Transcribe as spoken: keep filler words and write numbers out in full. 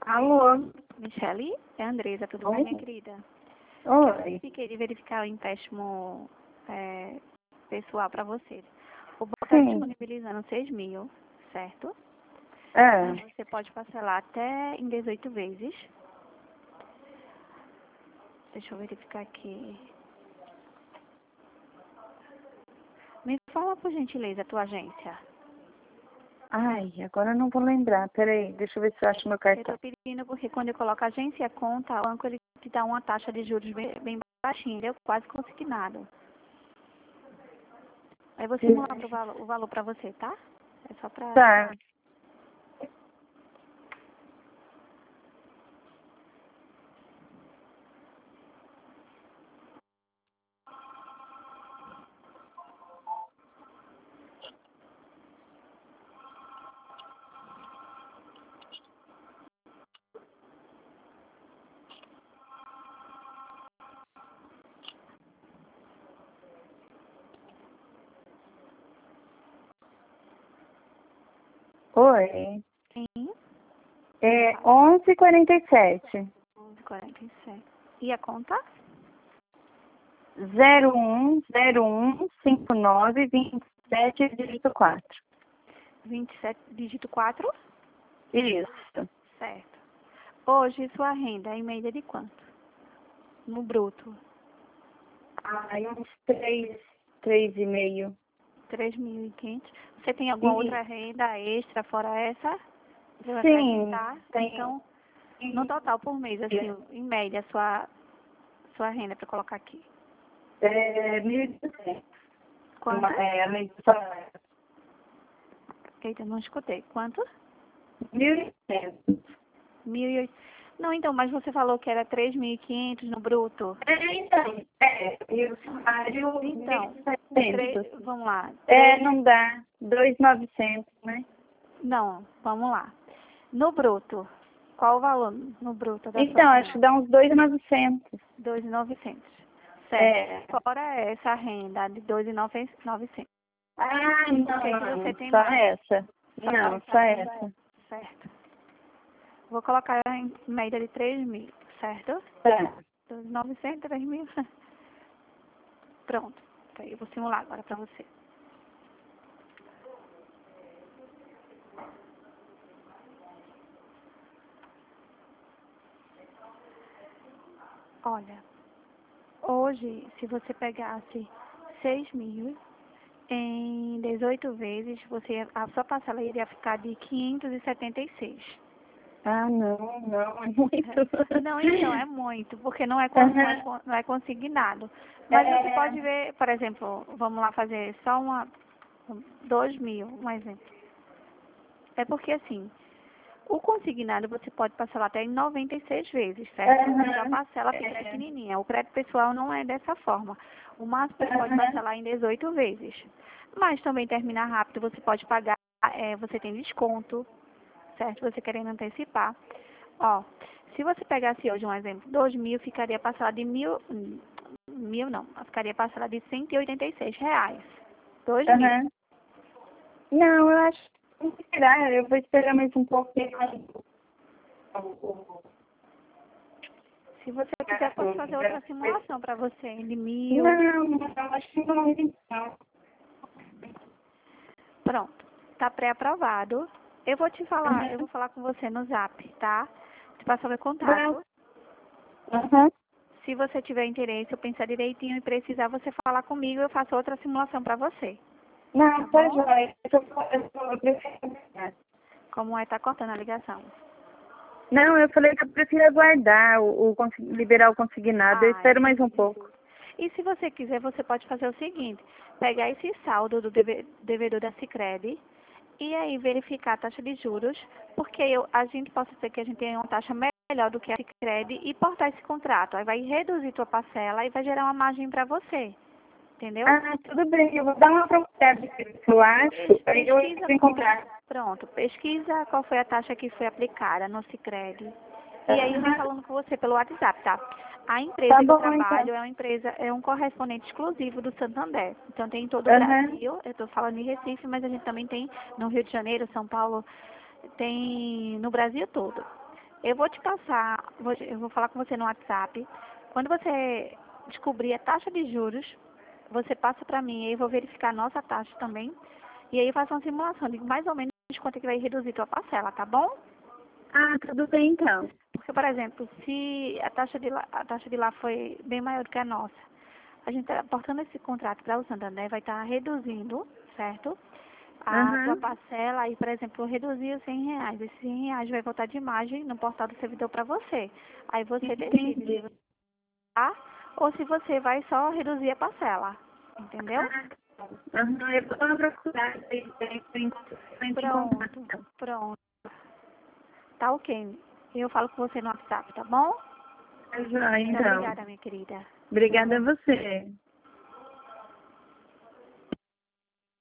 Alô? Michele, é a Andresa, tudo Oi. bem, minha querida? Oi. Fiquei de verificar o empréstimo é, pessoal para você. O banco está Sim. disponibilizando seis mil, certo? É. Você pode parcelar até em dezoito vezes. Deixa eu verificar aqui. Me fala, por gentileza, a tua agência. Ai, agora eu não vou lembrar. Peraí, deixa eu ver se eu acho meu Eu cartão. estou pedindo porque quando eu coloco agência e conta, o banco ele te dá uma taxa de juros bem, bem baixinha, entendeu? Quase consignado. Aí vou simular pro valo- o valor para você, tá? É só para... Tá. Oi. Sim. É onze e quarenta e sete. onze e quarenta e sete. E a conta? zero um zero um cinco nove vinte e sete dígito quatro. vinte e sete, dígito quatro? Isso. Certo. Hoje sua renda é em média de quanto? No bruto? Ai, uns três, três e meio. três mil e quinhentos. Você tem alguma E- outra renda extra fora essa? Você vai Sim, acrescentar? tem. Então, no total por mês, assim, em média, sua, sua renda para colocar aqui. É mil e duzentos. Quanto? É, além do salário. Eita, não escutei. Quanto? mil e duzentos. Mil e oitocentos. Não, então, mas você falou que era três mil e quinhentos no bruto. É, então, é, e o salário Então, mil e setecentos. três, vamos lá. É, não dá. dois mil e novecentos, né? Não, vamos lá. No bruto, qual o valor no bruto da Então, sua acho que renda? dá uns dois mil e novecentos. dois mil e novecentos. É. Certo. Fora essa renda de dois mil e novecentos. Ah, O que é que não, você não, tem só mais? essa. Só Não, essa só renda? essa. Certo. Vou colocar em média de três mil, certo? Tá. dois mil e novecentos, três mil. Pronto. Aí eu vou simular agora pra você. Olha, hoje, se você pegasse seis mil em dezoito vezes, você, a sua parcela iria ficar de quinhentos e setenta e seis. Ah, não, não, é muito. Não, então, é muito, porque não é, con- não é, Aham. con- não é consignado. Mas você É, pode ver, por exemplo, vamos lá fazer só uma, dois mil, um exemplo. É porque assim, o consignado você pode parcelar até em noventa e seis vezes, certo? Então a aham. parcela fica É, pequenininha. O crédito pessoal não é dessa forma. O máximo você pode aham. parcelar em dezoito vezes. Mas também termina rápido, você pode pagar, é, você tem desconto, certo? Você querendo antecipar. Ó, se você pegasse hoje um exemplo, dois mil ficaria parcelado de mil, hum, mil não, ficaria parcelado de cento e oitenta e seis reais. Dois mil. Aham. Não, eu acho que vou esperar, eu vou esperar mais um pouco. Se você quiser, posso fazer outra simulação para você, de mil. Não, não, acho que não, então. Pronto, tá pré-aprovado. Eu vou te falar, eu vou falar com você no zap, tá? Te passar meu contato. Aham. Se você tiver interesse, eu pensar direitinho e precisar você falar comigo, eu faço outra simulação para você. Não, Tá tá bom? joia. Eu tô- eu tô- eu prefiro aguardar. Como é, tá cortando a ligação. Não, eu falei que eu prefiro aguardar o, o consi- liberar o consignado. Eu Ah, espero mais um pouco. e se você quiser, você pode fazer o seguinte, pegar esse saldo do deve- devedor da Sicredi e aí verificar a taxa de juros, porque eu, a gente possa ser que a gente tenha uma taxa melhor do que a Sicredi e portar esse contrato. Aí vai reduzir tua parcela e vai gerar uma margem para você. Entendeu? Ah, tudo bem. Eu vou dar uma procurada do que eu acho. Aí eu entro em contato. Pronto, pesquisa qual foi a taxa que foi aplicada no Sicredi. E aí eu vou Aham. falando com você pelo WhatsApp, tá? A empresa Tá que eu bom, trabalho então. é uma empresa, é um correspondente exclusivo do Santander. Então tem em todo o Aham. Brasil, eu estou falando em Recife, mas a gente também tem no Rio de Janeiro, São Paulo, tem no Brasil todo. Eu vou te passar, vou- eu vou falar com você no WhatsApp. Quando você descobrir a taxa de juros, você passa para mim e eu vou verificar a nossa taxa também. E aí eu faço uma simulação de mais ou menos quanto é que vai reduzir tua parcela, tá bom? Ah, tudo bem então. Porque, por exemplo, se a taxa de lá, a taxa de lá foi bem maior do que a nossa, a gente está portando esse contrato para o Santander, vai estar reduzindo, certo? A tua Aham. parcela, aí, por exemplo, reduziu cem reais. Esses cem reais vai voltar de imagem no portal do servidor para você. Aí você decide se Entendi. você vai ou se você vai só reduzir a parcela. Entendeu? Ah, aham, eu vou procurar aí, aí, por enquanto, eu entro em contato. Pronto, pronto. Tá ok. Eu falo com você no WhatsApp, tá bom? Tá joia, Muito então. obrigada, minha querida. Obrigada a você.